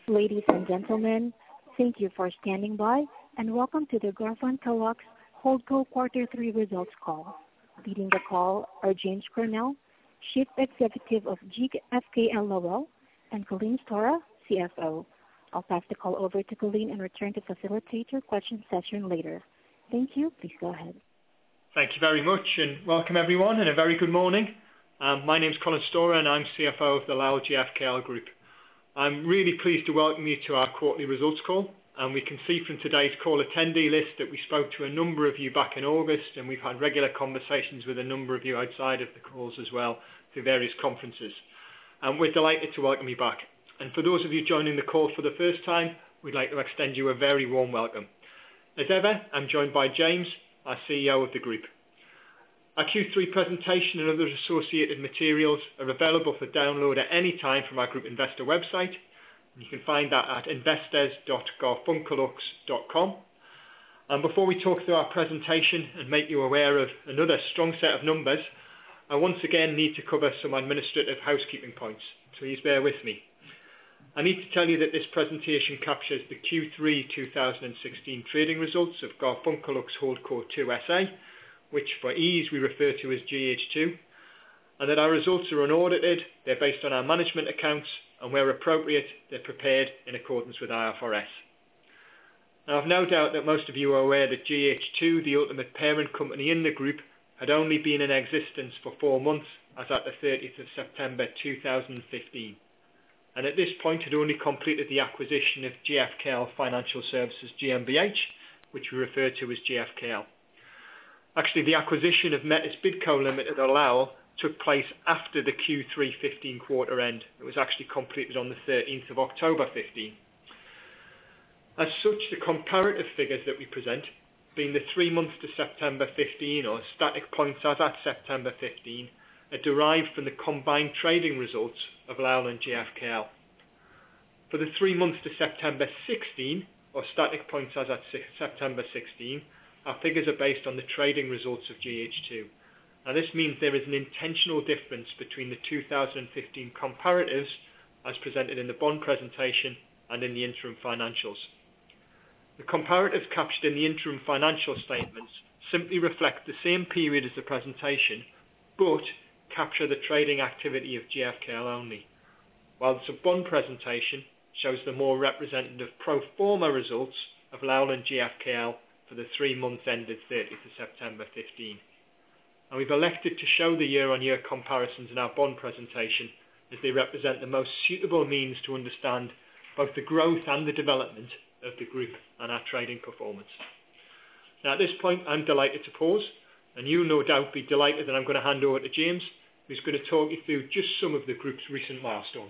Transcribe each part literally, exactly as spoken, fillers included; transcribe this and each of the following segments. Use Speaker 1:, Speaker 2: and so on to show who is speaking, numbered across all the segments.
Speaker 1: Ladies and gentlemen, thank you for standing by, and welcome to the Garfunkel Holdco Quarter three Results Call. Leading the call are James Cornell, Chief Executive of G F K L Lowell, and Colleen Stora, C F O. I'll pass the call over to Colleen and return to facilitate your question session later. Thank you. Please go ahead.
Speaker 2: Thank you very much, and welcome everyone, and a very good morning. Um, my name is Colin Stora, and I'm C F O of the Lowell G F K L Group. I'm really pleased to welcome you to our quarterly results call, and we can see from today's call attendee list that we spoke to a number of you back in August, and we've had regular conversations with a number of you outside of the calls as well through various conferences. And we're delighted to welcome you back. And for those of you joining the call for the first time, we'd like to extend you a very warm welcome. As ever, I'm joined by James, our C E O of the group. Our Q three presentation and other associated materials are available for download at any time from our group investor website. You can find that at investors dot garfunkelux dot com. And before we talk through our presentation and make you aware of another strong set of numbers, I once again need to cover some administrative housekeeping points. Please bear with me. I need to tell you that this presentation captures the Q three two thousand sixteen trading results of Garfunkel Holdco two S A, which for ease we refer to as G H two, and that our results are unaudited, they're based on our management accounts, and where appropriate, they're prepared in accordance with I F R S. Now, I've no doubt that most of you are aware that G H two, the ultimate parent company in the group, had only been in existence for four months, as at the thirtieth of September two thousand fifteen. And at this point had only completed the acquisition of G F K L Financial Services G m B H, which we refer to as G F K L. Actually, the acquisition of Metis Bidco Limited or Lowell took place after the Q three fifteen quarter end. It was actually completed on the thirteenth of October fifteen. As such, the comparative figures that we present, being the three months to September fifteen or static points as at September fifteen, are derived from the combined trading results of Lowell and G F K L. For the three months to September sixteen, or static points as at September sixteen, our figures are based on the trading results of G H two. Now this means there is an intentional difference between the two thousand fifteen comparatives as presented in the bond presentation and in the interim financials. The comparatives captured in the interim financial statements simply reflect the same period as the presentation, but capture the trading activity of G F K L only, while the bond presentation shows the more representative pro forma results of Lowell and G F K L for the three months ended thirtieth of September fifteen. And we've elected to show the year-on-year comparisons in our bond presentation as they represent the most suitable means to understand both the growth and the development of the group and our trading performance. Now at this point I'm delighted to pause, and you'll no doubt be delighted that I'm going to hand over to James, who's going to talk you through just some of the group's recent milestones.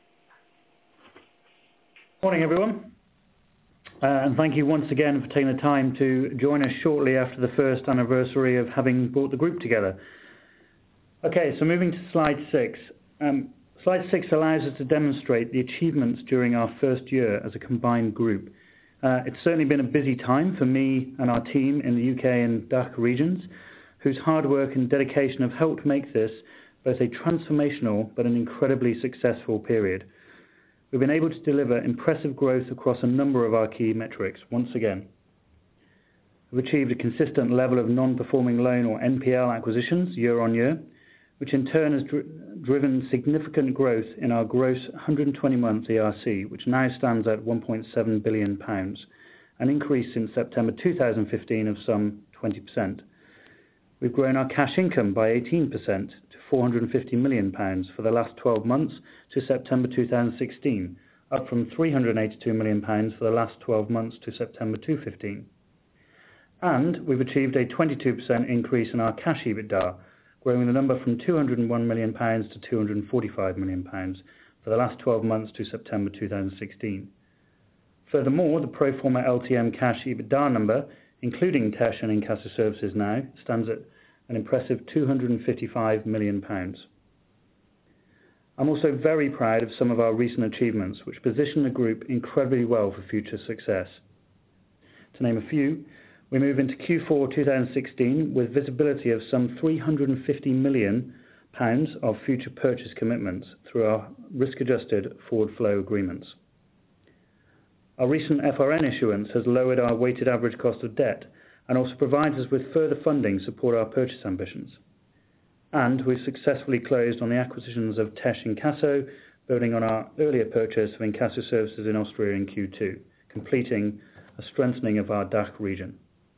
Speaker 3: Morning everyone. Uh, and thank you once again for taking the time to join us shortly after the first anniversary of having brought the group together. Okay, so moving to slide six. Um, slide six allows us to demonstrate the achievements during our first year as a combined group. Uh, it's certainly been a busy time for me and our team in the U K and D A C regions, whose hard work and dedication have helped make this both a transformational but an incredibly successful period. We've been able to deliver impressive growth across a number of our key metrics once again. We've achieved a consistent level of non-performing loan or N P L acquisitions year on year, which in turn has dri- driven significant growth in our gross one hundred twenty month E R C, which now stands at one point seven billion pounds, an increase since September two thousand fifteen of some twenty percent. We've grown our cash income by eighteen percent to four hundred fifty million pounds for the last twelve months to September two thousand sixteen, up from three hundred eighty-two million pounds for the last twelve months to September two thousand fifteen. And we've achieved a twenty-two percent increase in our cash EBITDA, growing the number from two hundred one million pounds to two hundred forty-five million pounds for the last twelve months to September two thousand sixteen. Furthermore, the pro forma L T M cash EBITDA number, including cash and Incasso services now, stands at an impressive two hundred fifty-five million pounds. I'm also very proud of some of our recent achievements, which position the group incredibly well for future success. To name a few, we move into Q four two thousand sixteen with visibility of some three hundred fifty million pounds of future purchase commitments through our risk-adjusted forward flow agreements. Our recent F R N issuance has lowered our weighted average cost of debt and also provides us with further funding to support our purchase ambitions. And we've successfully closed on the acquisitions of Tesh Inkasso, building on our earlier purchase of Inkasso services in Austria in Q two, completing a strengthening of our D A C H region.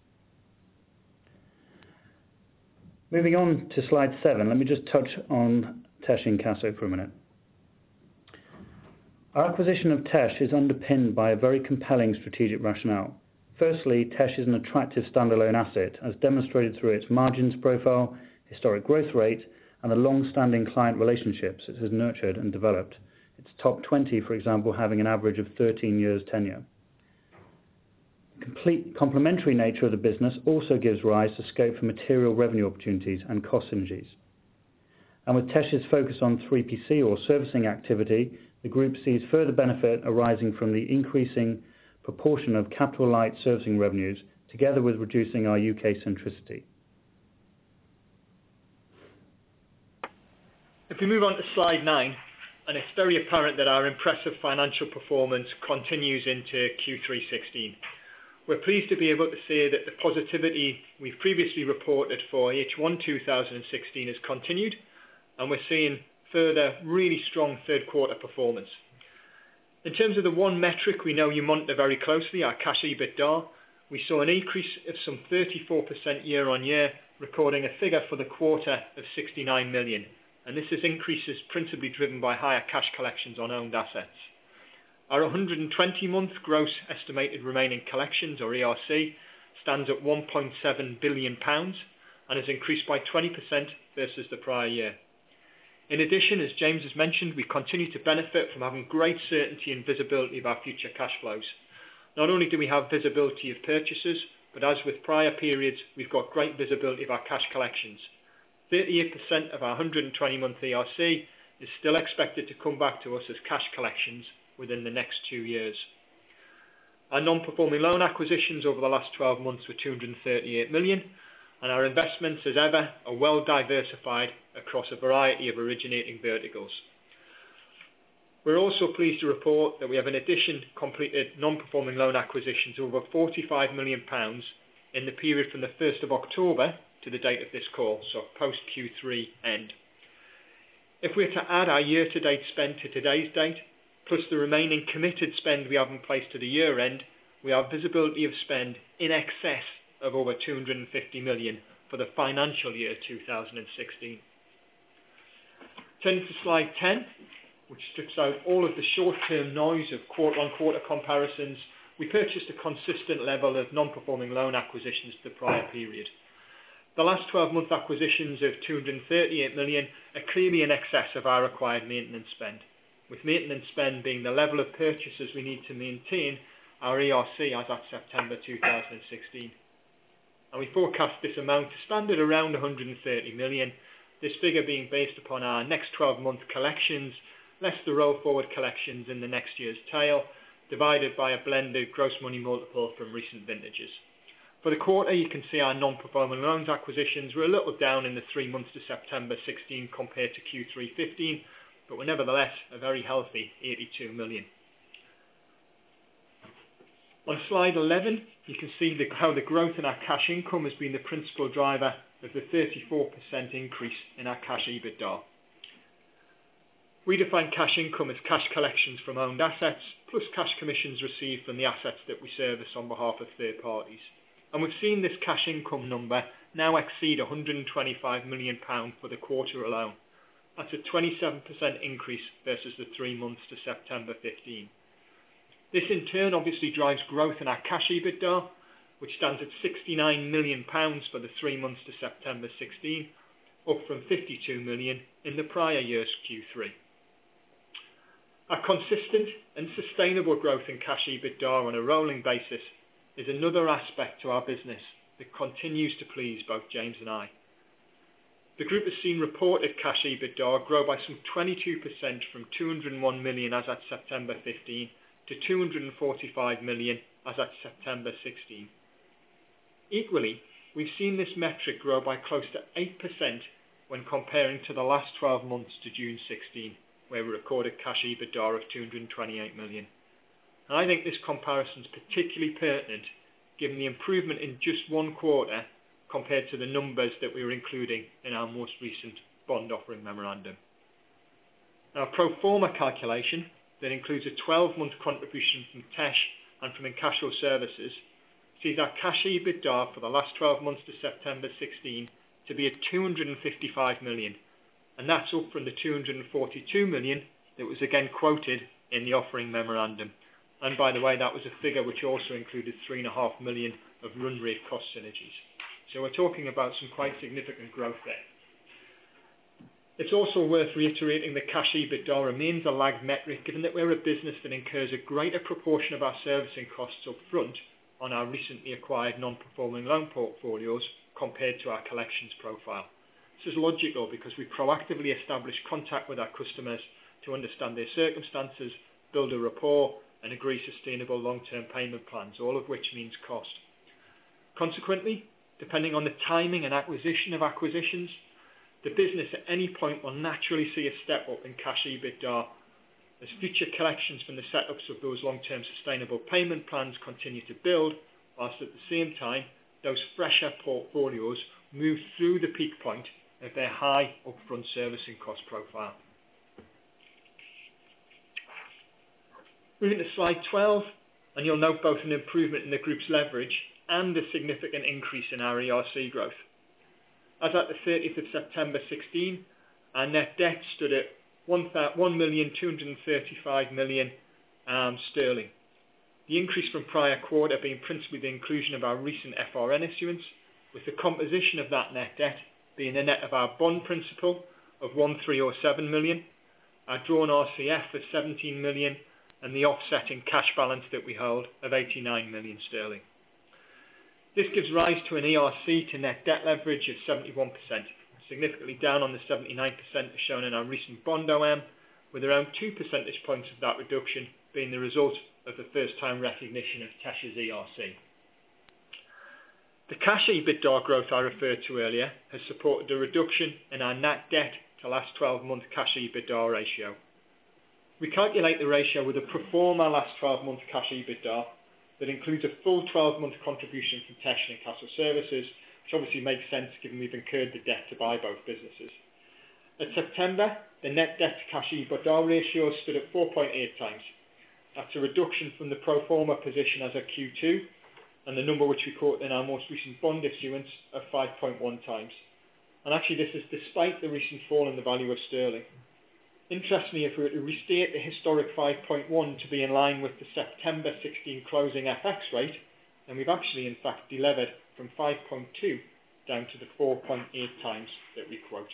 Speaker 3: Moving on to slide seven, let me just touch on Tesh Inkasso for a minute. Our acquisition of Tesh is underpinned by a very compelling strategic rationale. Firstly, Tesh is an attractive standalone asset, as demonstrated through its margins profile, historic growth rate, and the long-standing client relationships it has nurtured and developed. Its top twenty, for example, having an average of thirteen years tenure. The complete complementary nature of the business also gives rise to scope for material revenue opportunities and cost synergies. And with Tesh's focus on three P C or servicing activity, the group sees further benefit arising from the increasing proportion of capital-light servicing revenues, together with reducing our U K centricity.
Speaker 2: If we move on to slide nine, and it's very apparent that our impressive financial performance continues into Q three sixteen. We're pleased to be able to say that the positivity we've previously reported for H one two thousand sixteen has continued, and we're seeing further really strong third quarter performance. In terms of the one metric we know you monitor very closely, our cash EBITDA, we saw an increase of some thirty-four percent year on year, recording a figure for the quarter of sixty-nine million. And this is increases principally driven by higher cash collections on owned assets. Our one hundred twenty month gross estimated remaining collections, or E R C, stands at one point seven billion pounds and has increased by twenty percent versus the prior year. In addition, as James has mentioned, we continue to benefit from having great certainty and visibility of our future cash flows. Not only do we have visibility of purchases, but as with prior periods, we've got great visibility of our cash collections. thirty-eight percent of our one hundred twenty month E R C is still expected to come back to us as cash collections within the next two years. Our non-performing loan acquisitions over the last twelve months were two hundred thirty-eight million, and our investments, as ever, are well diversified across a variety of originating verticals. We're also pleased to report that we have in addition completed non-performing loan acquisitions of over forty-five million pounds in the period from the first of October to the date of this call, so post Q three end. If we were to add our year-to-date spend to today's date, plus the remaining committed spend we have in place to the year end, we have visibility of spend in excess of over two hundred fifty million for the financial year two thousand sixteen. Turning to slide ten, which strips out all of the short-term noise of quarter-on-quarter comparisons, we purchased a consistent level of non-performing loan acquisitions to the prior period. The last twelve month acquisitions of two hundred thirty-eight million are clearly in excess of our required maintenance spend, with maintenance spend being the level of purchases we need to maintain our E R C as at September two thousand sixteen. And we forecast this amount to stand at around one hundred thirty million, this figure being based upon our next twelve month collections, less the roll forward collections in the next year's tail, divided by a blended gross money multiple from recent vintages. For the quarter, you can see our non-performing loans acquisitions were a little down in the three months to September sixteen compared to Q three fifteen, but were nevertheless a very healthy eighty-two million. On slide eleven, you can see the, how the growth in our cash income has been the principal driver of the thirty-four percent increase in our cash EBITDA. We define cash income as cash collections from owned assets, plus cash commissions received from the assets that we service on behalf of third parties. And we've seen this cash income number now exceed one hundred twenty-five million pounds for the quarter alone. That's a twenty-seven percent increase versus the three months to September fifteen. This in turn obviously drives growth in our cash EBITDA, which stands at sixty-nine million pounds for the three months to September sixteen, up from fifty-two million in the prior year's Q three. Our consistent and sustainable growth in cash EBITDA on a rolling basis is another aspect to our business that continues to please both James and I. The group has seen reported cash EBITDA grow by some twenty-two percent from two hundred one million as at September fifteen to two hundred forty-five million as at September sixteen. Equally, we've seen this metric grow by close to eight percent when comparing to the last twelve months to June sixteen, where we recorded cash EBITDA of two hundred twenty-eight million. And I think this comparison is particularly pertinent given the improvement in just one quarter compared to the numbers that we were including in our most recent bond offering memorandum. Now, a pro forma calculation that includes a twelve-month contribution from Tesh and from Incashl Services sees our cash EBITDA for the last twelve months to September sixteen to be at two hundred fifty-five million, and that's up from the two hundred forty-two million that was again quoted in the offering memorandum. And by the way, that was a figure which also included three and a half million of run rate cost synergies. So we're talking about some quite significant growth there. It's also worth reiterating that cash EBITDA remains a lagged metric, given that we're a business that incurs a greater proportion of our servicing costs up front on our recently acquired non-performing loan portfolios compared to our collections profile. This is logical because we proactively establish contact with our customers to understand their circumstances, build a rapport, and agree sustainable long-term payment plans, all of which means cost. Consequently, depending on the timing and acquisition of acquisitions, the business at any point will naturally see a step up in cash EBITDA as future collections from the setups of those long-term sustainable payment plans continue to build, whilst at the same time those fresher portfolios move through the peak point of their high upfront servicing cost profile. Moving to slide twelve, and you'll note both an improvement in the group's leverage and a significant increase in our E R C growth. As at the thirtieth of September sixteen, our net debt stood at one million two hundred thirty-five million um, sterling. The increase from prior quarter being principally the inclusion of our recent F R N issuance, with the composition of that net debt being the net of our bond principal of one thousand three hundred seven million, our drawn R C F of seventeen million, and the offsetting cash balance that we hold of eighty-nine million sterling. This gives rise to an E R C to net debt leverage of seventy-one percent, significantly down on the seventy-nine percent as shown in our recent bond O M, with around two percentage points of that reduction being the result of the first-time recognition of Tesh's E R C. The cash EBITDA growth I referred to earlier has supported a reduction in our net debt to last twelve-month cash EBITDA ratio. We calculate the ratio with a pro forma last twelve-month cash EBITDA that includes a full twelve-month contribution from Tesh and Incashl Services, which obviously makes sense given we've incurred the debt to buy both businesses. At September, the net debt to cash EBITDA ratio stood at four point eight times. That's a reduction from the pro forma position as at Q two, and the number which we quote in our most recent bond issuance of five point one times. And actually this is despite the recent fall in the value of sterling. Interestingly, if we were to restate the historic five point one to be in line with the September sixteen closing F X rate, then we've actually in fact delevered from five point two down to the four point eight times that we quote.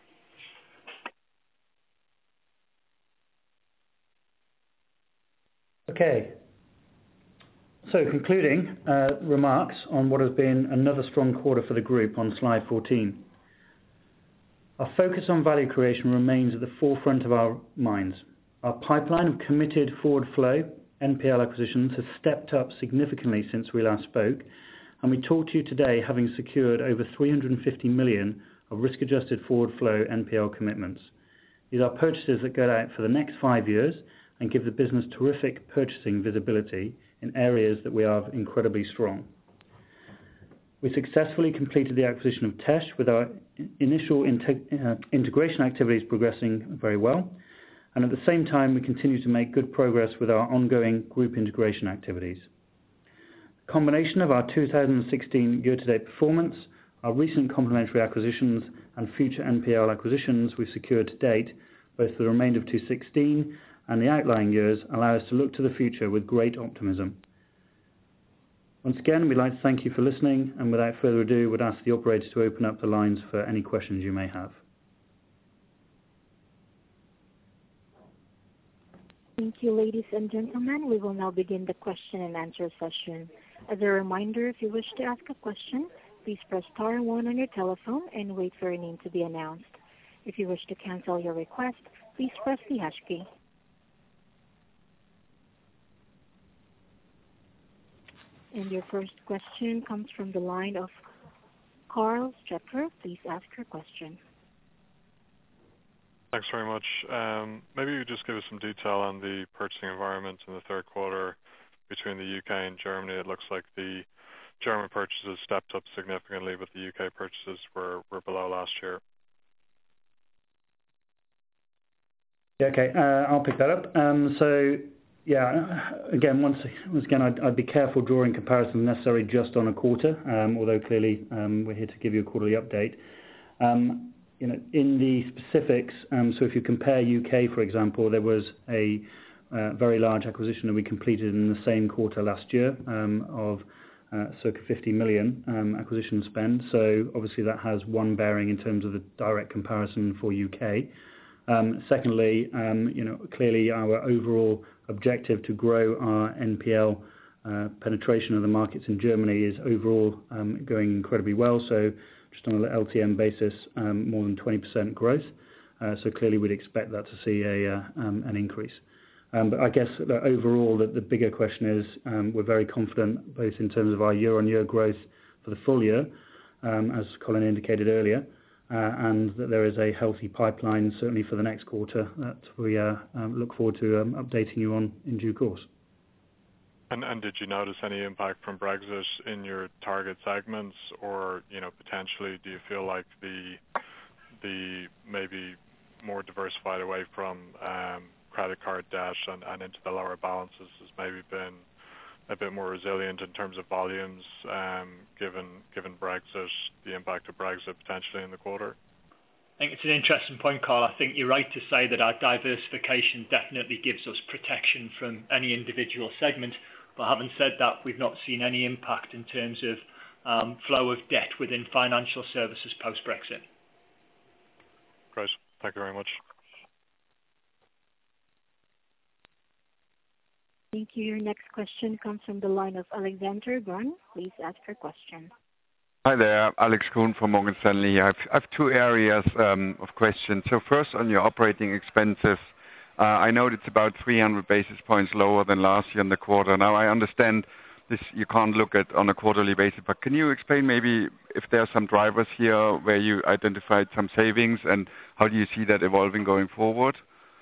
Speaker 3: Okay, so concluding uh, remarks on what has been another strong quarter for the group on slide fourteen. Our focus on value creation remains at the forefront of our minds. Our pipeline of committed forward flow N P L acquisitions has stepped up significantly since we last spoke, and we talk to you today having secured over three hundred fifty million of risk-adjusted forward flow N P L commitments. These are purchases that go out for the next five years and give the business terrific purchasing visibility in areas that we are incredibly strong. We successfully completed the acquisition of Tesh, with our initial integ- uh, integration activities progressing very well, and at the same time we continue to make good progress with our ongoing group integration activities. The combination of our two thousand sixteen year-to-date performance, our recent complementary acquisitions and future N P L acquisitions we've secured to date, both for the remainder of two thousand sixteen and the outlying years, allow us to look to the future with great optimism. Once again, we'd like to thank you for listening, and without further ado, would ask the operator to open up the lines for any questions you may have.
Speaker 1: Thank you, ladies and gentlemen. We will now begin the question and answer session. As a reminder, if you wish to ask a question, please press star one on your telephone and wait for your name to be announced. If you wish to cancel your request, please press the hash key. And your first question comes from the line of Carl Strecker. Please ask your question.
Speaker 4: Thanks very much. Um, maybe you could just give us some detail on the purchasing environment in the third quarter. between the U K and Germany. It looks like the German purchases stepped up significantly, but the U K purchases were, were below last year.
Speaker 3: Yeah, okay, uh, I'll pick that up. Um, so, yeah, again, once, once again, I'd, I'd be careful drawing comparisons necessarily just on a quarter, um, although clearly um, we're here to give you a quarterly update. Um, you know, in the specifics, um, so if you compare U K, for example, there was a uh, very large acquisition that we completed in the same quarter last year um, of uh, circa fifty million um, acquisition spend. So obviously that has one bearing in terms of the direct comparison for U K. Um, secondly, um, you know, clearly our overall objective to grow our N P L uh, penetration of the markets in Germany is overall um, going incredibly well. So just on an L T M basis, um, more than twenty percent growth. Uh, so clearly we'd expect that to see a, uh, um, an increase. Um, but I guess that overall the, the bigger question is um, we're very confident both in terms of our year-on-year growth for the full year, um, as Colin indicated earlier, uh, and that there is a healthy pipeline certainly for the next quarter that we uh, um, look forward to um, updating you on in due course.
Speaker 4: And, and did you notice any impact from Brexit in your target segments, or you know potentially do you feel like the the maybe more diversified away from um, credit card debt and, and into the lower balances has maybe been a bit more resilient in terms of volumes, um, given given Brexit, the impact of Brexit potentially in the quarter?
Speaker 2: I think it's an interesting point, Carl. I think you're right to say that our diversification definitely gives us protection from any individual segment. But having said that, we've not seen any impact in terms of um, flow of debt within financial services post-Brexit.
Speaker 4: Great. Thank you very much.
Speaker 1: Thank you. Your next question comes from the line of Alexander Grun. Please ask your question.
Speaker 5: Hi there, Alex Kuhn from Morgan Stanley. I have, I have two areas um, of questions. So first, on your operating expenses, uh, I know it's about three hundred basis points lower than last year in the quarter. Now, I understand this you can't look at on a quarterly basis, but can you explain maybe if there are some drivers here where you identified some savings, and how do you see that evolving going forward?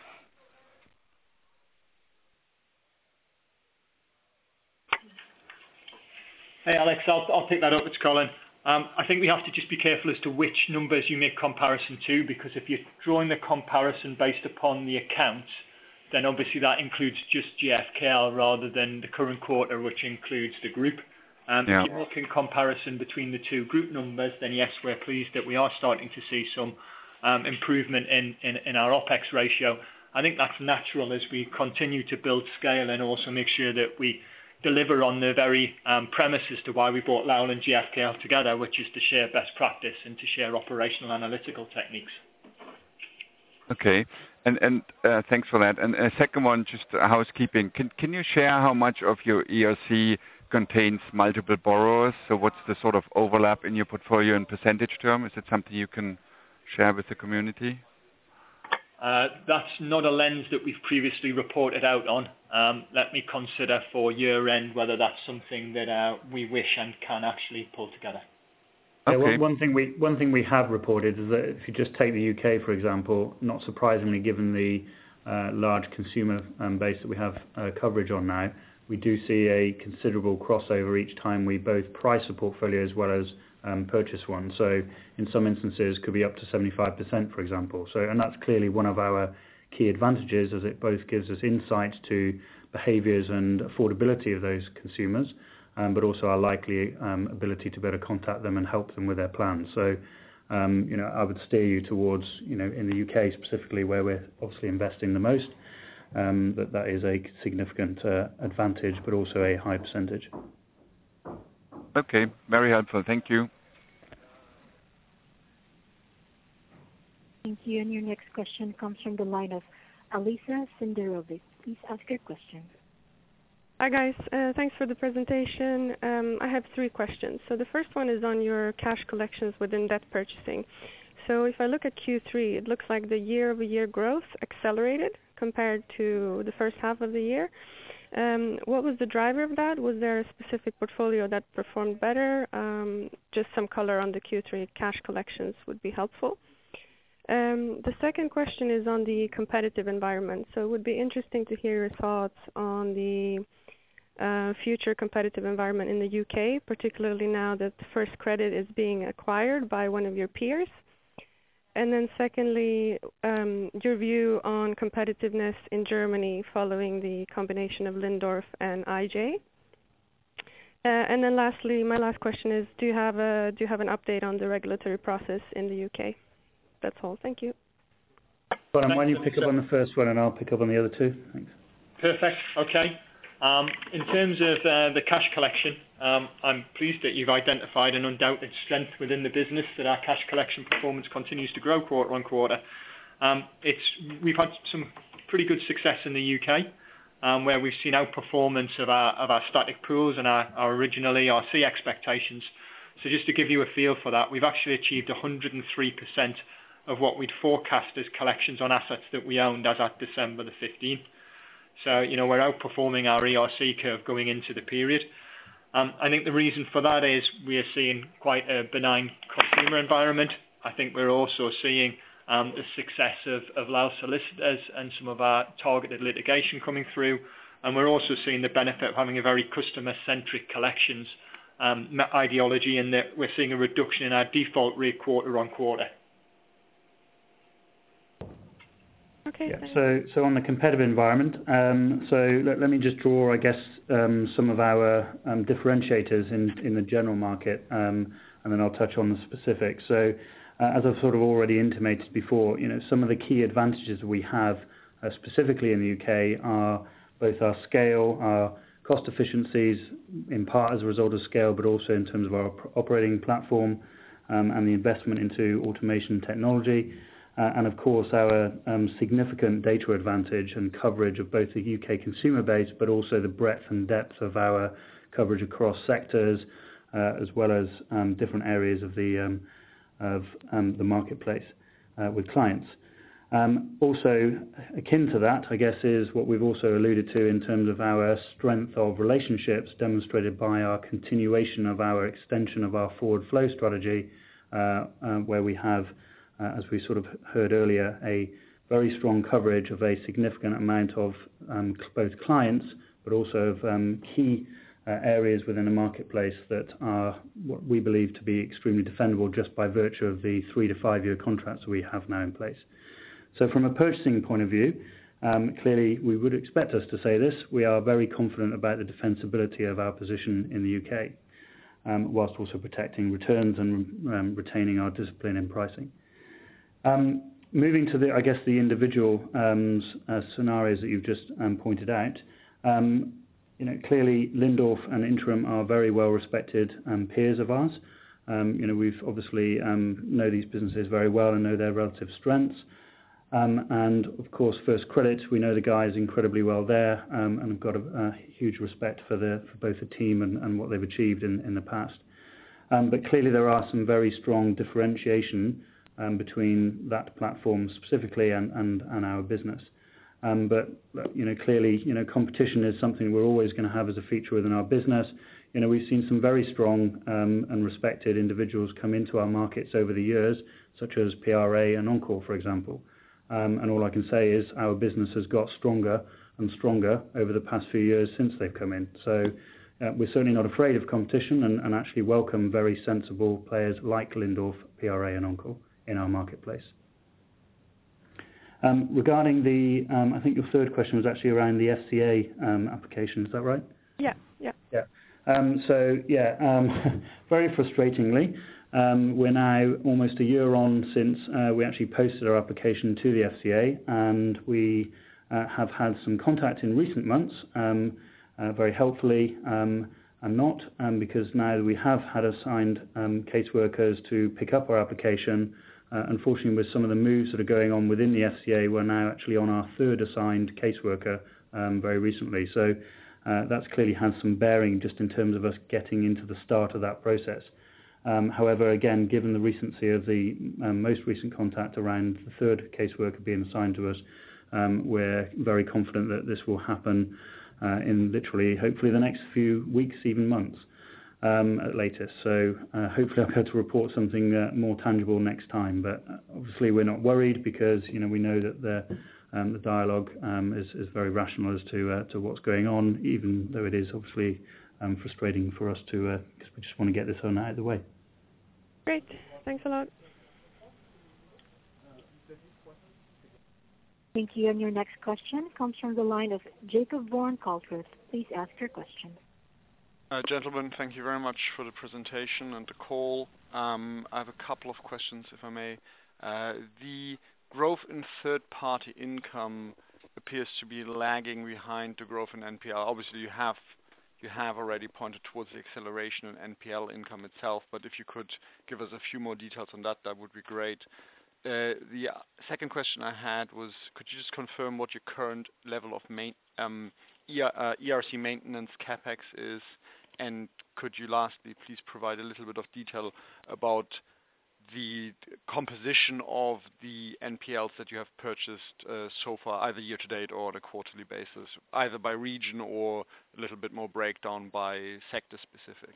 Speaker 2: Hey, Alex, I'll, I'll pick that up. It's Colin. Um, I think we have to just be careful as to which numbers you make comparison to, because if you're drawing the comparison based upon the accounts, then obviously that includes just G F K L rather than the current quarter, which includes the group. Um, yeah. If you're making comparison between the two group numbers, then yes, we're pleased that we are starting to see some um, improvement in, in, in our OPEX ratio. I think that's natural as we continue to build scale and also make sure that we deliver on the very um, premise as to why we brought Lowell and G F K L together, which is to share best practice and to share operational analytical techniques.
Speaker 5: Okay, and, and uh, thanks for that. And a second one, just housekeeping. Can, can you share how much of your E R C contains multiple borrowers? So what's the sort of overlap in your portfolio in percentage term? Is it something you can share with the community?
Speaker 2: Uh, that's not a lens that we've previously reported out on. Um, let me consider for year end whether that's something that uh, we wish and can actually pull together.
Speaker 3: Okay. Yeah, one, one thing we one thing we have reported is that if you just take the U K, for example, not surprisingly, given the uh, large consumer um, base that we have uh, coverage on now, we do see a considerable crossover each time we both price a portfolio as well as um, purchase one. So in some instances could be up to seventy-five percent, for example. So and that's clearly one of our key advantages, as it both gives us insight to behaviours and affordability of those consumers, um, but also our likely um, ability to better contact them and help them with their plans. So, um, you know, I would steer you towards, you know, in the U K specifically, where we're obviously investing the most, um, that that is a significant uh, advantage, but also a high percentage.
Speaker 5: Okay, very helpful. Thank you.
Speaker 1: Thank you. And your next question comes from the line of Alisa Sinderovic. Please ask your question.
Speaker 6: Hi guys, uh, thanks for the presentation. Um, I have three questions. So the first one is on your cash collections within debt purchasing. So if I look at Q three, it looks like the year-over-year growth accelerated compared to the first half of the year. Um, what was the driver of that? Was there a specific portfolio that performed better? Um, just some color on the Q three cash collections would be helpful. Um, the second question is on the competitive environment. So it would be interesting to hear your thoughts on the uh, future competitive environment in the U K, particularly now that First Credit is being acquired by one of your peers? And then secondly, um, your view on competitiveness in Germany following the combination of Lindorff and I J. Uh, and then lastly, my last question is, do you have a do you have an update on the regulatory process in the U K? That's all. Thank you.
Speaker 3: Well, why don't you pick up on the first one and I'll pick up on the other two? Thanks.
Speaker 2: Perfect. Okay. Um, in terms of uh, the cash collection, um, I'm pleased that you've identified an undoubted strength within the business, that our cash collection performance continues to grow quarter on quarter. Um, it's, we've had some pretty good success in the U K, um, where we've seen outperformance of our, of our static pools and our, our original E R C expectations. So just to give you a feel for that, we've actually achieved one hundred three percent of what we'd forecast as collections on assets that we owned as at December the fifteenth. So, you know, we're outperforming our E R C curve going into the period. Um, I think the reason for that is we are seeing quite a benign consumer environment. I think we're also seeing um, the success of, of Lao solicitors and some of our targeted litigation coming through. And we're also seeing the benefit of having a very customer-centric collections um, ideology, in that we're seeing a reduction in our default rate quarter on quarter.
Speaker 6: Okay.
Speaker 3: Yeah. So, so on the competitive environment, um, so let, let me just draw, I guess, um, some of our um, differentiators in, in the general market, um, and then I'll touch on the specifics. So, uh, as I've sort of already intimated before, you know, some of the key advantages we have, uh, specifically in the U K, are both our scale, our cost efficiencies, in part as a result of scale, but also in terms of our operating platform um, and the investment into automation technology. Uh, and of course our um, significant data advantage and coverage of both the U K consumer base, but also the breadth and depth of our coverage across sectors, uh, as well as um, different areas of the um, of um, the marketplace uh, with clients. Um, also akin to that, I guess, is what we've also alluded to in terms of our strength of relationships, demonstrated by our continuation of our extension of our forward flow strategy, uh, uh, where we have, Uh, as we sort of heard earlier, a very strong coverage of a significant amount of um, both clients, but also of um, key uh, areas within the marketplace that are what we believe to be extremely defendable just by virtue of the three to five year contracts that we have now in place. So from a purchasing point of view, um, clearly we would expect us to say this, we are very confident about the defensibility of our position in the U K, um, whilst also protecting returns and um, retaining our discipline in pricing. Um, moving to the, I guess, the individual um, uh, scenarios that you've just um, pointed out, um, you know, clearly Lindorff and Interim are very well respected um, peers of ours. Um, you know, we've obviously um, know these businesses very well and know their relative strengths. Um, and of course, First Credit, we know the guys incredibly well there, um, and have got a, a huge respect for the for both the team and, and what they've achieved in, in the past. Um, but clearly, there are some very strong differentiation Um, between that platform specifically and, and, and our business. Um, but, you know, clearly, you know, competition is something we're always going to have as a feature within our business. You know, we've seen some very strong um, and respected individuals come into our markets over the years, such as P R A and Encore, for example. Um, and all I can say is our business has got stronger and stronger over the past few years since they've come in. So uh, we're certainly not afraid of competition, and, and actually welcome very sensible players like Lindorff, P R A and Encore in our marketplace. Um, regarding the, um, I think your third question was actually around the F C A um, application, is that right?
Speaker 6: Yeah, yeah.
Speaker 3: Yeah. Um, so, yeah, um, very frustratingly, um, we're now almost a year on since uh, we actually posted our application to the F C A, and we uh, have had some contact in recent months, um, uh, very helpfully, um, and not, um, because now we have had assigned um, caseworkers to pick up our application. Uh, unfortunately, with some of the moves that are going on within the F C A, we're now actually on our third assigned caseworker um, very recently. So uh, that's clearly has some bearing just in terms of us getting into the start of that process. Um, however, again, given the recency of the um, most recent contact around the third caseworker being assigned to us, um, we're very confident that this will happen uh, in literally, hopefully, the next few weeks, even months. Um, at latest. So uh, hopefully I'll be able to report something uh, more tangible next time. But obviously we're not worried because, you know, we know that the um, the dialogue um, is, is very rational as to uh, to what's going on, even though it is obviously um, frustrating for us to, uh, because we just want to get this one out of the way.
Speaker 6: Great. Thanks a lot.
Speaker 1: Thank you. And your next question comes from the line of Jacob Vaughan Caltreth. Please ask your question.
Speaker 7: Uh, gentlemen, thank you very much for the presentation and the call. Um, I have a couple of questions, if I may. Uh, the growth in third-party income appears to be lagging behind the growth in N P L. Obviously, you have you have already pointed towards the acceleration in N P L income itself, but if you could give us a few more details on that, that would be great. Uh, the second question I had was, could you just confirm what your current level of main, um, E R C maintenance CapEx is? And could you lastly please provide a little bit of detail about the composition of the N P Ls that you have purchased uh, so far, either year to date or on a quarterly basis, either by region or a little bit more breakdown by sector specific?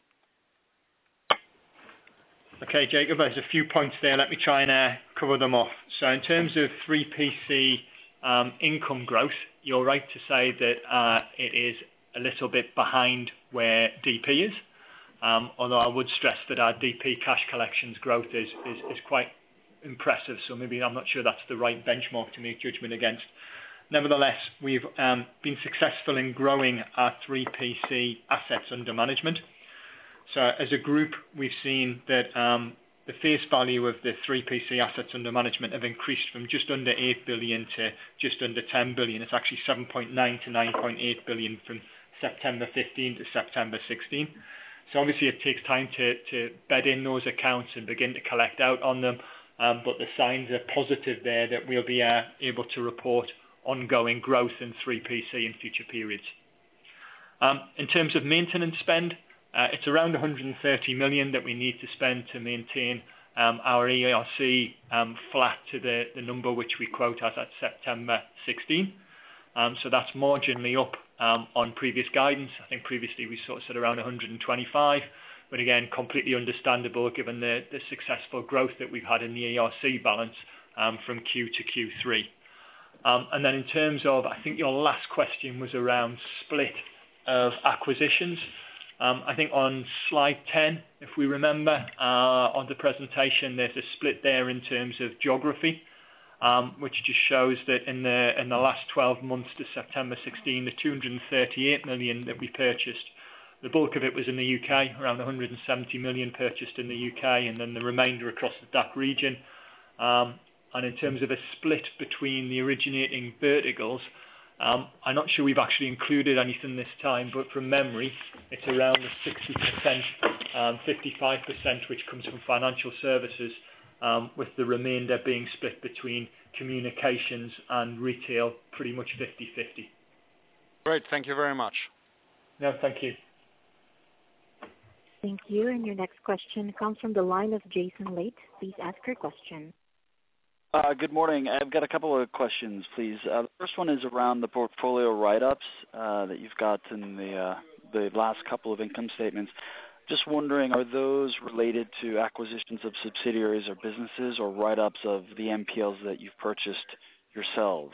Speaker 2: Okay, Jacob, there's a few points there. Let me try and uh, cover them off. So in terms of three P C um, income growth, you're right to say that uh, it is a little bit behind where D P is, um, although I would stress that our D P cash collections growth is, is, is quite impressive, so maybe I'm not sure that's the right benchmark to make judgment against. Nevertheless, we've um, been successful in growing our three P C assets under management. So as a group, we've seen that um, the face value of the three P C assets under management have increased from just under eight billion to just under ten billion. It's actually seven point nine to nine point eight billion from September fifteen to September sixteen. So obviously it takes time to, to bed in those accounts and begin to collect out on them, um, but the signs are positive there that we'll be uh, able to report ongoing growth in three P C in future periods. Um, in terms of maintenance spend, Uh, it's around one hundred thirty million that we need to spend to maintain um, our E R C um, flat to the, the number which we quote as at September sixteen. Um, so that's marginally up um, on previous guidance. I think previously we sort of said around one hundred twenty-five, but again, completely understandable given the, the successful growth that we've had in the E R C balance um, from Q to Q three. Um, and then in terms of, I think your last question was around split of acquisitions. Um, I think on slide ten, if we remember, uh, on the presentation, there's a split there in terms of geography, um, which just shows that in the in the last twelve months to September sixteen, the two hundred thirty-eight million that we purchased, the bulk of it was in the U K, around one hundred seventy million purchased in the U K, and then the remainder across the D A C region. Um, and in terms of a split between the originating verticals, Um, I'm not sure we've actually included anything this time, but from memory, it's around the sixty percent, um, fifty-five percent, which comes from financial services, um, with the remainder being split between communications and retail, pretty much fifty-fifty.
Speaker 7: Great, thank you very much.
Speaker 2: No, thank you.
Speaker 1: Thank you. And your next question comes from the line of Jason Late. Please ask your question.
Speaker 8: Uh, good morning. I've got a couple of questions, please. Uh, the first one is around the portfolio write-ups uh, that you've got in the uh, the last couple of income statements. Just wondering, are those related to acquisitions of subsidiaries or businesses, or write-ups of the N P Ls that you've purchased yourselves?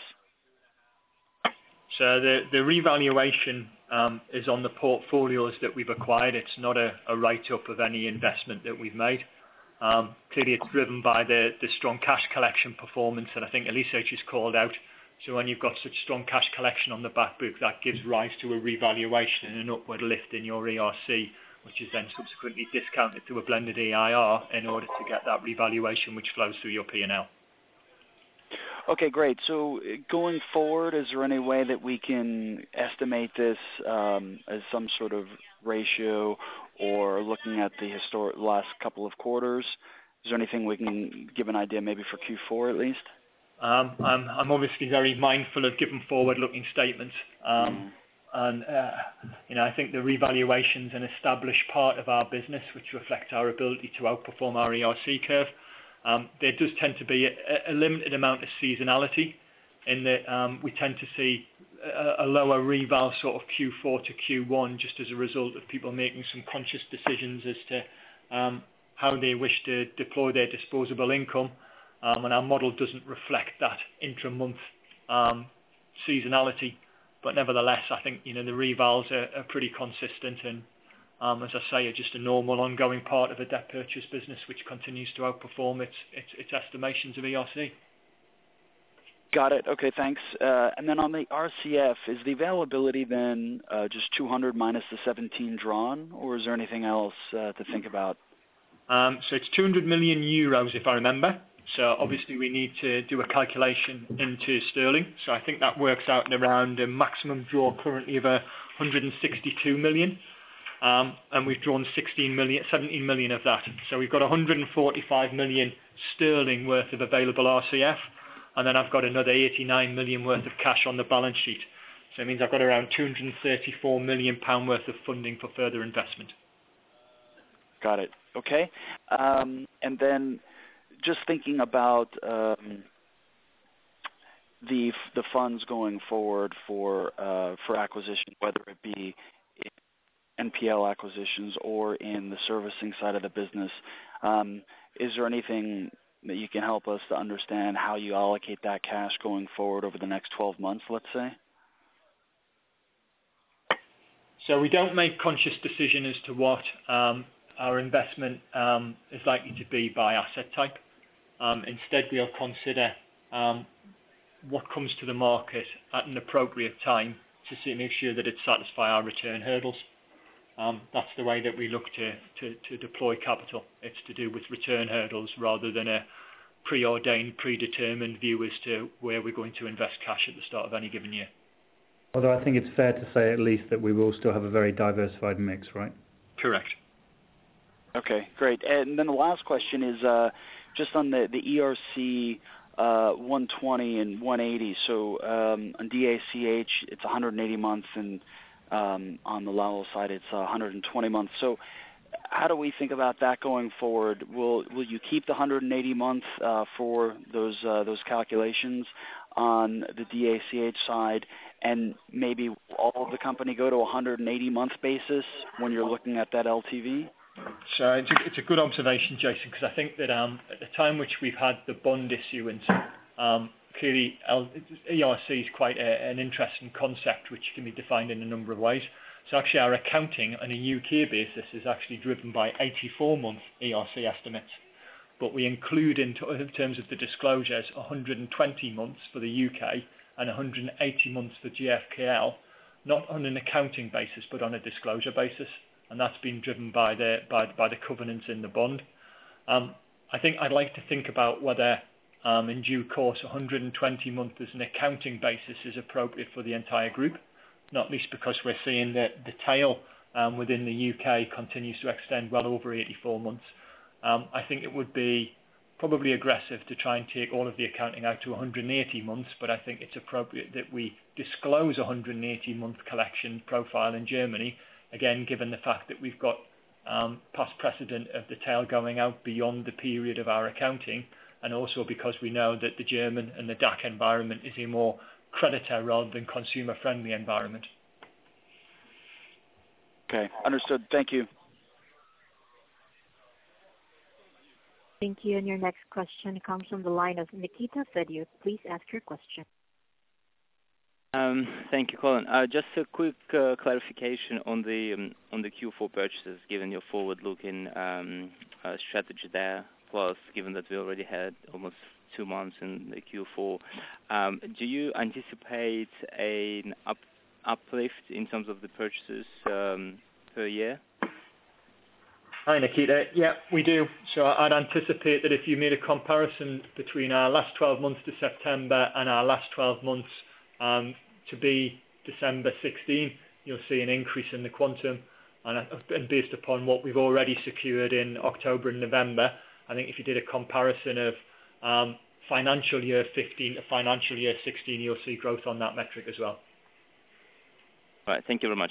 Speaker 2: So the, the revaluation um, is on the portfolios that we've acquired. It's not a, a write-up of any investment that we've made. Um, clearly, it's driven by the, the strong cash collection performance that I think Elisa just called out. So when you've got such strong cash collection on the back book, that gives rise to a revaluation and an upward lift in your E R C, which is then subsequently discounted to a blended E I R in order to get that revaluation which flows through your P and L.
Speaker 8: Okay, great. So going forward, is there any way that we can estimate this um, as some sort of ratio, or looking at the historic last couple of quarters? Is there anything we can give an idea maybe for Q four at least?
Speaker 2: Um, I'm, I'm obviously very mindful of giving forward-looking statements. Um, mm. And, uh, you know, I think the revaluation is an established part of our business, which reflects our ability to outperform our E R C curve. Um, there does tend to be a, a limited amount of seasonality in that um, we tend to see a, a lower reval sort of Q four to Q one just as a result of people making some conscious decisions as to um, how they wish to deploy their disposable income. Um, and our model doesn't reflect that intra-month um, seasonality. But nevertheless, I think you know the revals are, are pretty consistent, and um, as I say, are just a normal ongoing part of a debt purchase business which continues to outperform its its, its estimations of E R C.
Speaker 8: Got it. Okay, thanks. Uh, and then on the R C F, is the availability then uh, just two hundred minus the seventeen drawn, or is there anything else uh, to think about?
Speaker 2: Um, so it's two hundred million euros, if I remember. So obviously we need to do a calculation into sterling. So I think that works out at around a maximum draw currently of one hundred sixty-two million. Um, and we've drawn sixteen million, seventeen million of that. So we've got one hundred forty-five million sterling worth of available R C F. And then I've got another eighty-nine million worth of cash on the balance sheet. So it means I've got around two hundred thirty-four million pounds worth of funding for further investment.
Speaker 8: Got it. Okay. Um, and then just thinking about um, the the funds going forward for uh, for acquisition, whether it be in N P L acquisitions or in the servicing side of the business, um, is there anything that you can help us to understand how you allocate that cash going forward over the next twelve months, let's say?
Speaker 2: So we don't make conscious decision as to what um, our investment um, is likely to be by asset type. Um, instead, we'll consider um, what comes to the market at an appropriate time to see, make sure that it satisfies our return hurdles. Um, that's the way that we look to, to, to deploy capital. It's to do with return hurdles rather than a preordained, predetermined view as to where we're going to invest cash at the start of any given year.
Speaker 3: Although I think it's fair to say at least that we will still have a very diversified mix, right?
Speaker 2: Correct.
Speaker 8: Okay, great. And then the last question is uh, just on the, the E R C uh, one twenty and one eighty. So um, on D A C H, it's one hundred eighty months, and um, on the Lowell side, it's one hundred twenty months. So how do we think about that going forward? Will will you keep the one hundred eighty months uh, for those uh, those calculations on the D A C H side, and maybe all of the company go to a one hundred eighty month basis when you're looking at that L T V?
Speaker 2: So it's a, it's a good observation, Jason, because I think that um, at the time which we've had the bond issuance, um, clearly L- E R C is quite a, an interesting concept which can be defined in a number of ways. So actually our accounting on a U K basis is actually driven by eighty-four month E R C estimates. But we include in, t- in terms of the disclosures one hundred twenty months for the U K and one hundred eighty months for G F K L, not on an accounting basis but on a disclosure basis. And that's been driven by the by, by the covenants in the bond. Um, I think I'd like to think about whether um, in due course one hundred twenty months as an accounting basis is appropriate for the entire group, not least because we're seeing that the tail um, within the U K continues to extend well over eighty-four months. Um, I think it would be probably aggressive to try and take all of the accounting out to one hundred eighty months, but I think it's appropriate that we disclose a one hundred eighty month collection profile in Germany, again, given the fact that we've got um, past precedent of the tail going out beyond the period of our accounting, and also because we know that the German and the D A C environment is a more creditor rather than consumer-friendly environment.
Speaker 8: Okay, understood. Thank you.
Speaker 1: Thank you. And your next question comes from the line of Nikita Fedyuk. Please ask your question.
Speaker 9: Um, thank you, Colin. Uh, just a quick uh, clarification on the um, on the Q four purchases, given your forward-looking um, uh, strategy there, plus given that we already had almost two months in the Q four. Um, do you anticipate an up, uplift in terms of the purchases um, per year?
Speaker 2: Hi, Nikita. Yeah, we do. So I'd anticipate that if you made a comparison between our last twelve months to September and our last twelve months um, to be December sixteen, you'll see an increase in the quantum. And, and based upon what we've already secured in October and November, I think if you did a comparison of um, financial year fifteen to financial year sixteen, you'll see growth on that metric as well.
Speaker 9: All right. Thank you very much.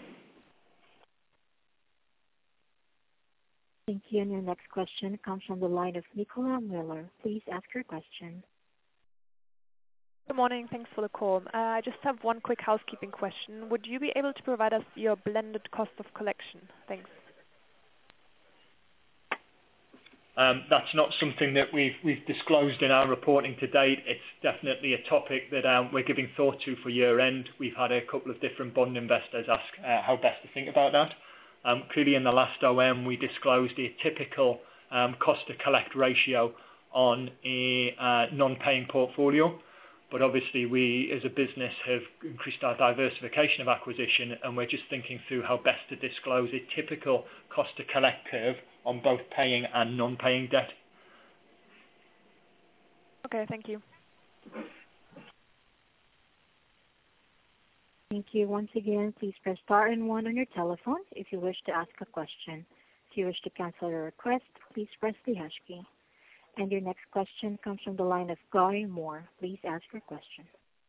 Speaker 1: Thank you. And your next question comes from the line of Nicola Miller. Please ask your question.
Speaker 10: Good morning. Thanks for the call. Uh, I just have one quick housekeeping question. Would you be able to provide us your blended cost of collection? Thanks.
Speaker 2: Um, that's not something that we've, we've disclosed in our reporting to date. It's definitely a topic that um, we're giving thought to for year end. We've had a couple of different bond investors ask uh, how best to think about that. Um, clearly in the last O M we disclosed a typical um, cost to collect ratio on a uh, non-paying portfolio. But obviously we as a business have increased our diversification of acquisition, and we're just thinking through how best to disclose a typical cost to collect curve on both paying and non-paying debt.
Speaker 10: Okay, thank you.
Speaker 1: Thank you. Once again, please press star and one on your telephone if you wish to ask a question. If you wish to cancel your request, please press the hash key. And your next question comes from the line of Guy Moore. Please ask your question.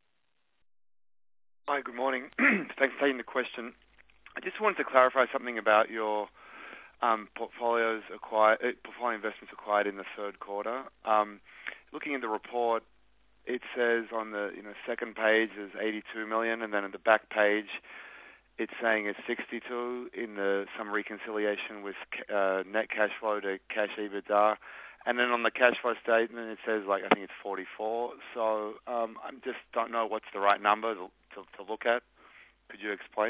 Speaker 11: Hi, good morning. Thanks for taking the question. I just wanted to clarify something about your um, portfolios acquired, uh, portfolio investments acquired in the third quarter. Um, looking at the report, it says on the you know second page is eighty-two million, and then at the back page, it's saying it's sixty-two in the some reconciliation with uh, net cash flow to cash EBITDA. And then on the cash flow statement, it says, like, I think it's forty-four. So um, I just don't know what's the right number to, to, to look at. Could you explain?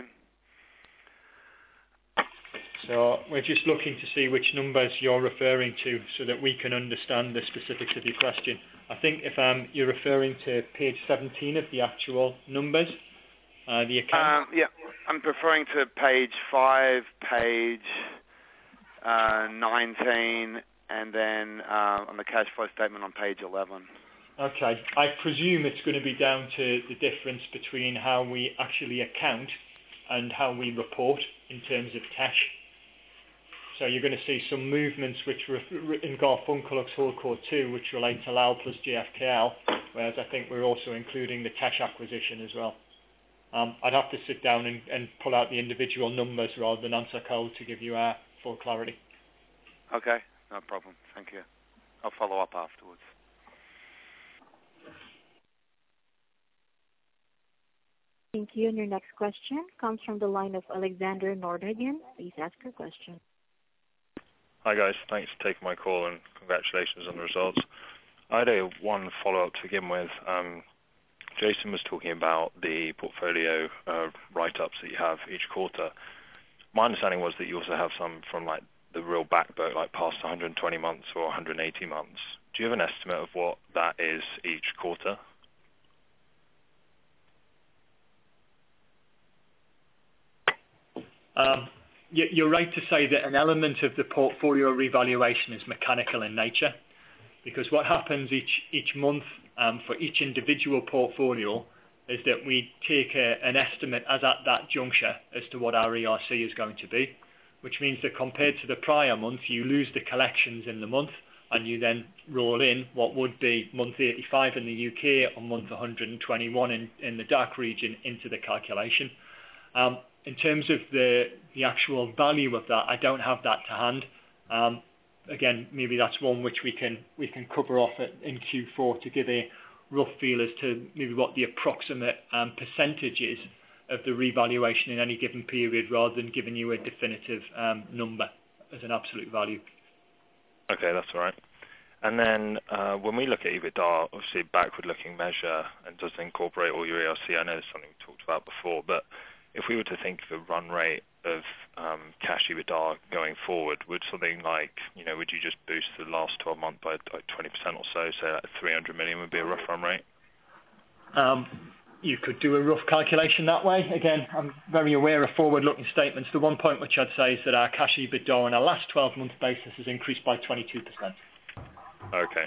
Speaker 2: So we're just looking to see which numbers you're referring to so that we can understand the specifics of your question. I think if um, you're referring to page seventeen of the actual numbers, uh, the account.
Speaker 11: Um, yeah, I'm referring to page five, page uh, nineteen, and then uh, on the cash flow statement on page eleven.
Speaker 2: Okay. I presume it's going to be down to the difference between how we actually account and how we report in terms of cash. So you're going to see some movements which re- in Garfunkel's Holdco two, which relate to L A O plus G F K L, whereas I think we're also including the cash acquisition as well. Um, I'd have to sit down and, and pull out the individual numbers rather than answer code to give you uh, full clarity.
Speaker 11: Okay, no problem. Thank you. I'll follow up afterwards.
Speaker 1: Thank you. And your next question comes from the line of Alexander Nordhagen. Please ask your question.
Speaker 12: Hi guys, thanks for taking my call and congratulations on the results. I had a one follow-up to begin with. Um, Jason was talking about the portfolio uh, write-ups that you have each quarter. My understanding was that you also have some from like the real back book, like past one hundred twenty months or one hundred eighty months. Do you have an estimate of what that is each quarter?
Speaker 2: Um, You're right to say that an element of the portfolio revaluation is mechanical in nature, because what happens each each month um, for each individual portfolio is that we take a, an estimate as at that juncture as to what our E R C is going to be, which means that compared to the prior month, you lose the collections in the month, and you then roll in what would be month eighty-five in the U K or month one hundred twenty-one in, in the D A C region into the calculation. Um, In terms of the, the actual value of that, I don't have that to hand. Um, again, maybe that's one which we can we can cover off at, in Q four to give a rough feel as to maybe what the approximate um, percentage is of the revaluation in any given period, rather than giving you a definitive um, number as an absolute value.
Speaker 12: Okay, that's all right. And then uh, when we look at EBITDA, obviously backward-looking measure and does incorporate all your E R C. I know it's something we talked about before, but if we were to think of a run rate of um, cash EBITDA going forward, would something like, you know, would you just boost the last twelve months by like twenty percent or so, so that three hundred million would be a rough run rate?
Speaker 2: Um, you could do a rough calculation that way. Again, I'm very aware of forward-looking statements. The one point which I'd say is that our cash EBITDA on a last twelve-month basis has increased by twenty-two percent.
Speaker 12: Okay.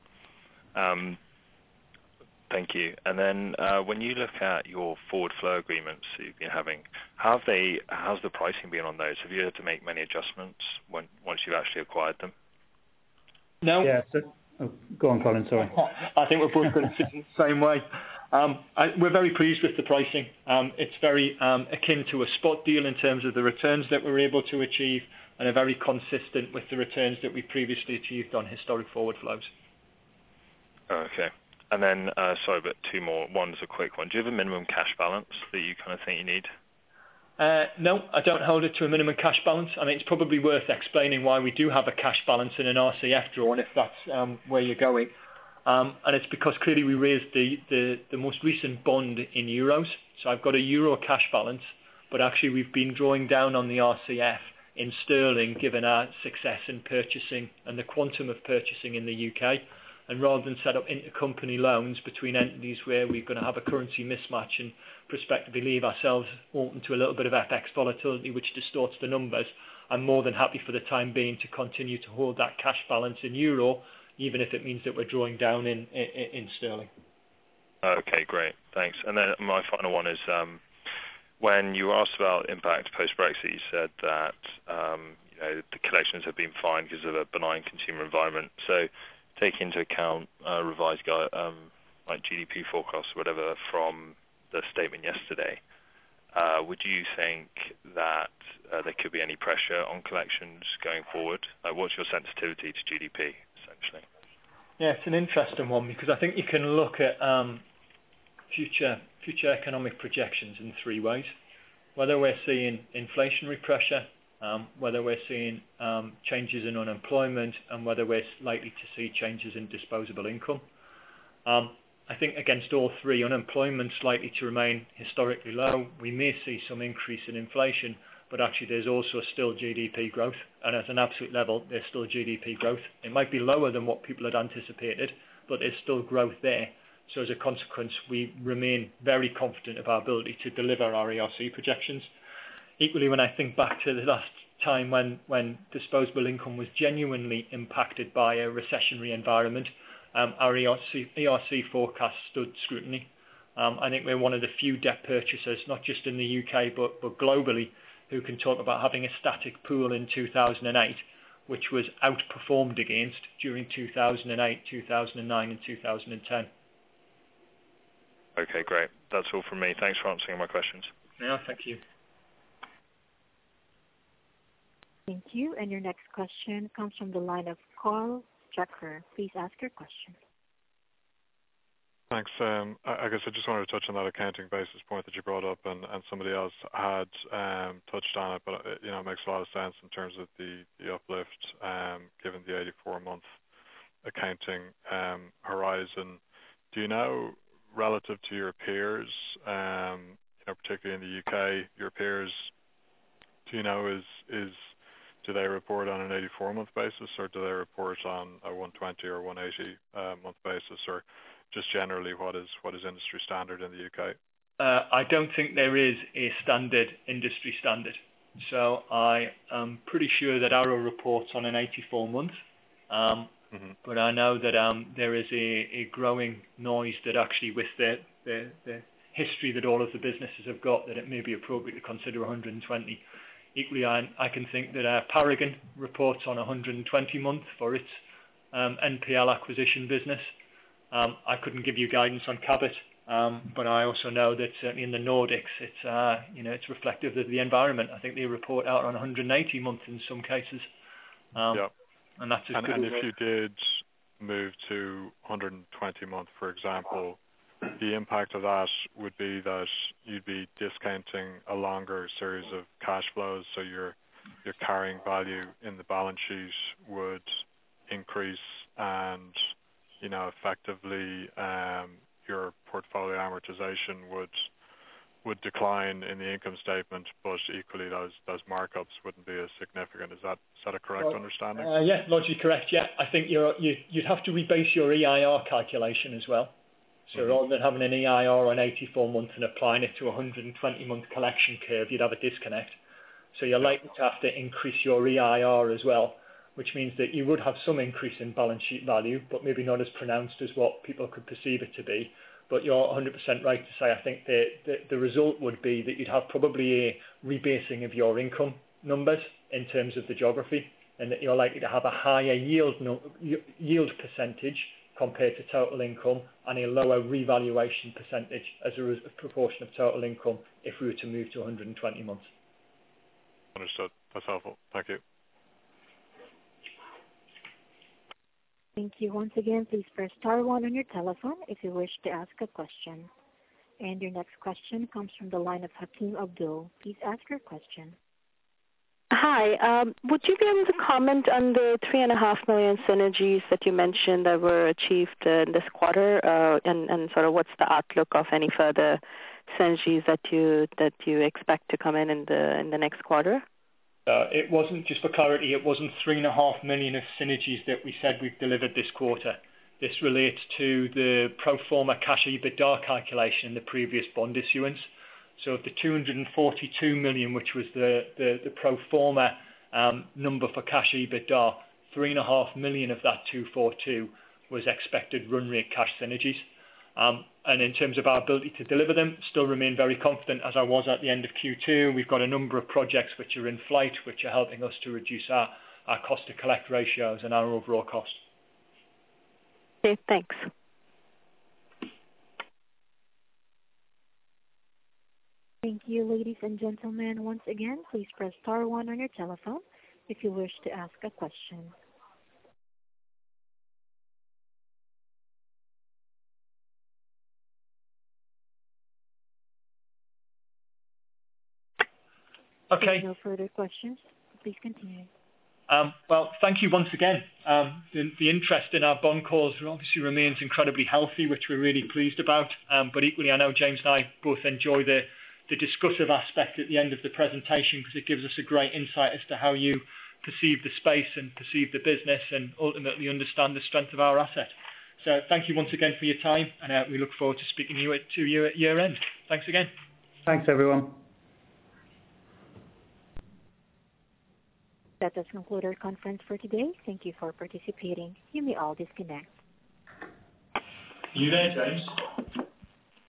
Speaker 12: Um, Thank you. And then uh, when you look at your forward flow agreements that you've been having, how have they, how's the pricing been on those? Have you had to make many adjustments when, once you've actually acquired them?
Speaker 2: No.
Speaker 3: Yeah. So, oh, go on, Colin. Sorry.
Speaker 2: I think we're both going to see it the same way. Um, I, we're very pleased with the pricing. Um, it's very um, akin to a spot deal in terms of the returns that we're able to achieve, and are very consistent with the returns that we previously achieved on historic forward flows.
Speaker 12: Okay. And then, uh, sorry, but two more. One's a quick one. Do you have a minimum cash balance that you kind of think you need?
Speaker 2: Uh, no, I don't hold it to a minimum cash balance. I mean, it's probably worth explaining why we do have a cash balance in an R C F drawn, if that's um, where you're going. Um, and it's because clearly we raised the, the, the most recent bond in euros. So I've got a euro cash balance, but actually we've been drawing down on the R C F in sterling given our success in purchasing and the quantum of purchasing in the U K. And rather than set up intercompany loans between entities where we're going to have a currency mismatch and prospectively leave ourselves open to a little bit of F X volatility which distorts the numbers, I'm more than happy for the time being to continue to hold that cash balance in euro, even if it means that we're drawing down in, in, in sterling.
Speaker 12: Okay, great. Thanks. And then my final one is, um, when you were asked about impact post-Brexit, you said that um, you know, the collections have been fine because of a benign consumer environment. So taking into account uh, revised guide, um, like G D P forecasts or whatever from the statement yesterday, uh, would you think that uh, there could be any pressure on collections going forward? Like, what's your sensitivity to G D P, essentially?
Speaker 2: Yeah, it's an interesting one because I think you can look at um, future future economic projections in three ways. Whether we're seeing inflationary pressure, um, whether we're seeing um, changes in unemployment, and whether we're likely to see changes in disposable income. Um, I think against all three, unemployment's likely to remain historically low. We may see some increase in inflation, but actually there's also still G D P growth, and at an absolute level, there's still G D P growth. It might be lower than what people had anticipated, but there's still growth there. So as a consequence, we remain very confident of our ability to deliver our E R C projections. Equally, when I think back to the last time when, when disposable income was genuinely impacted by a recessionary environment, um, our E R C, E R C forecast stood scrutiny. Um, I think we're one of the few debt purchasers, not just in the U K, but, but globally, who can talk about having a static pool in two thousand eight, which was outperformed against during two thousand eight, two thousand nine and two thousand ten.
Speaker 12: Okay, great. That's all from me. Thanks for answering my questions.
Speaker 2: Yeah, thank you.
Speaker 1: Thank you. And your next question comes from the line of Carl Checker. Please ask your question.
Speaker 4: Thanks. Um, I, I guess I just wanted to touch on that accounting basis point that you brought up, and, and somebody else had um, touched on it, but it, you know, it makes a lot of sense in terms of the, the uplift um, given the eighty-four month accounting um, horizon. Do you know, relative to your peers, um, you know, particularly in the U K, your peers, do you know, is is do they report on an eighty-four month basis, or do they report on a one twenty or one eighty uh, month basis, or just generally what is what is industry standard in the U K?
Speaker 2: Uh, I don't think there is a standard industry standard. So I am pretty sure that Arrow reports on an eighty-four month. Um, Mm-hmm. But I know that um, there is a, a growing noise that actually with the, the, the history that all of the businesses have got, that it may be appropriate to consider one hundred twenty. Equally, I, I can think that uh, Paragon reports on one hundred twenty month for its um, N P L acquisition business. Um, I couldn't give you guidance on Cabot, um, but I also know that certainly in the Nordics, it's uh, you know it's reflective of the environment. I think they report out on one hundred eighty month in some cases. Um,
Speaker 4: yeah.
Speaker 2: And, that's
Speaker 4: and, and if you did move to one hundred twenty month, for example, the impact of that would be that you'd be discounting a longer series of cash flows, so your your carrying value in the balance sheet would increase, and you know effectively um, your portfolio amortization would would decline in the income statement, but equally those those markups wouldn't be as significant. Is that is that a correct
Speaker 2: well,
Speaker 4: understanding?
Speaker 2: Uh, yeah, logically correct. Yeah, I think you're you you'd have to rebase your E I R calculation as well. So mm-hmm. rather than having an E I R on eighty-four months and applying it to a one hundred twenty month collection curve, you'd have a disconnect. So you're likely to have to increase your E I R as well, which means that you would have some increase in balance sheet value, but maybe not as pronounced as what people could perceive it to be. But you're one hundred percent right to say I think the, the, the result would be that you'd have probably a rebasing of your income numbers in terms of the geography, and that you're likely to have a higher yield no, yield percentage compared to total income and a lower revaluation percentage as a, a proportion of total income if we were to move to one hundred twenty months.
Speaker 4: Understood. That's helpful. Thank you.
Speaker 1: Thank you. Once again, please press star one on your telephone if you wish to ask a question. And your next question comes from the line of Hakeem Abdul. Please ask your question.
Speaker 13: Hi. Um, would you be able to comment on the three and a half million synergies that you mentioned that were achieved uh, in this quarter, uh, and, and sort of what's the outlook of any further synergies that you that you expect to come in in the in the next quarter?
Speaker 2: Uh, it wasn't, just for clarity, it wasn't three and a half million of synergies that we said we've delivered this quarter. This relates to the pro forma cash EBITDA calculation in the previous bond issuance. So of the two hundred forty-two million, which was the, the, the pro forma um, number for cash EBITDA, three and a half million of that two hundred forty-two was expected run rate cash synergies. Um, and in terms of our ability to deliver them, still remain very confident as I was at the end of Q two. We've got a number of projects which are in flight, which are helping us to reduce our, our cost to collect ratios and our overall cost.
Speaker 13: Okay, thanks.
Speaker 1: Thank you, ladies and gentlemen. Once again, please press star one on your telephone if you wish to ask a question.
Speaker 2: Okay.
Speaker 1: No further questions. Please continue.
Speaker 2: Um, well, thank you once again. Um, the, the interest in our bond calls obviously remains incredibly healthy, which we're really pleased about. Um, but equally, I know James and I both enjoy the, the discussive aspect at the end of the presentation because it gives us a great insight as to how you perceive the space and perceive the business and ultimately understand the strength of our asset. So thank you once again for your time, and uh, we look forward to speaking to you at, to you at year end. Thanks again.
Speaker 3: Thanks, everyone.
Speaker 1: That does conclude our conference for today. Thank you for participating. You may all disconnect.
Speaker 2: You there, James?